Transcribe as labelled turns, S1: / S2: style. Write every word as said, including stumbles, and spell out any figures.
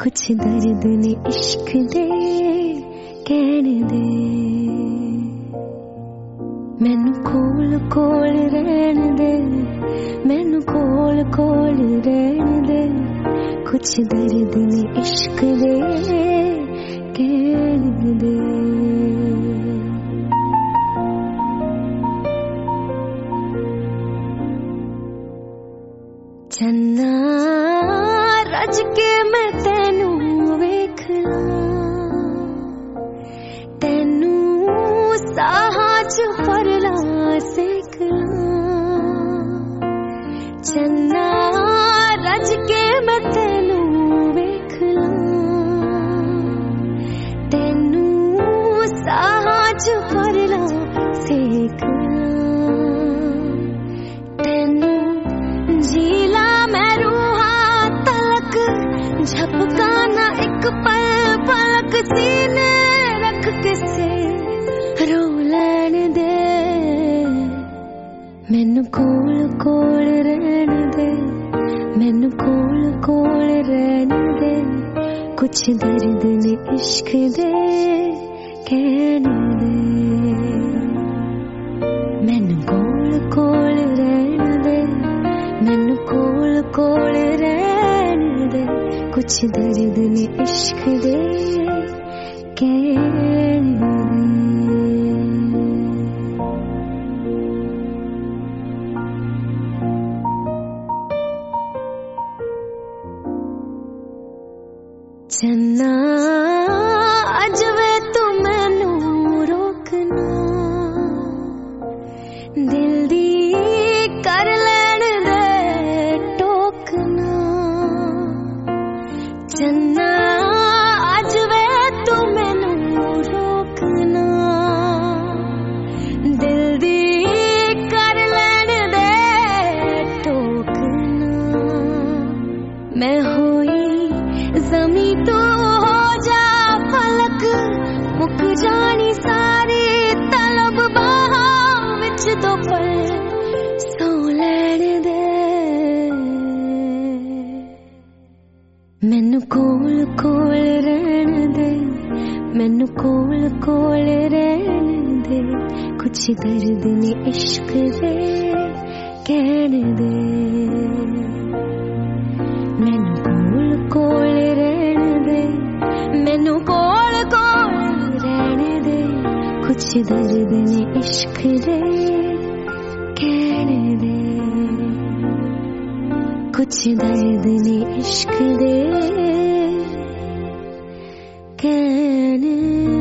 S1: कुछ दर्द ने इश्क दे कहने दे मैनू कोल कोल रहन दे मैनू कोल कोल रहन दे कुछ दर्द ने इश्क दे कहने दे चन्ना रज के मैं तेनू वेख ला तेनू साहां च फरला सेक ला चन्ना रज के मैं तेनू वेख ला तेनू साहां च फरला सेक ला तेनू जीला मैं रूहा तलक झपकाना एक पल पलक सीने रख के से रो लैन दे मैनू कोल कोल रहन दे मैनू कोल कोल रहन दे कुछ दर्द ने इश्क दे कहने दे मैनू कोल कोल रहन दे मैनू कोल कोल रहन दे कुछ दर्द ने इश्क दे कहने दे चन्ना अज वे तू मैनू रोकना दिल दी कर लैन दे टोकना चन्ना अज वे तू मैनू रोकना दिल दी कर लैन दे टोकना मैं होई जमी तो हो जा फलक मुक जानी सारी तलब बाहा विच दो पल सो लैन दे मैनू कोल कोल रहन दे मैनू कोल कोल रहन दे कुछ दर्द ने इश्क दे कहने दे मैनू कोल कोल रहन दे मैनू कोल कोल रहन दे कुछ दर्द ने इश्क दे कहने दे कुछ दर्द ने इश्क दे कहने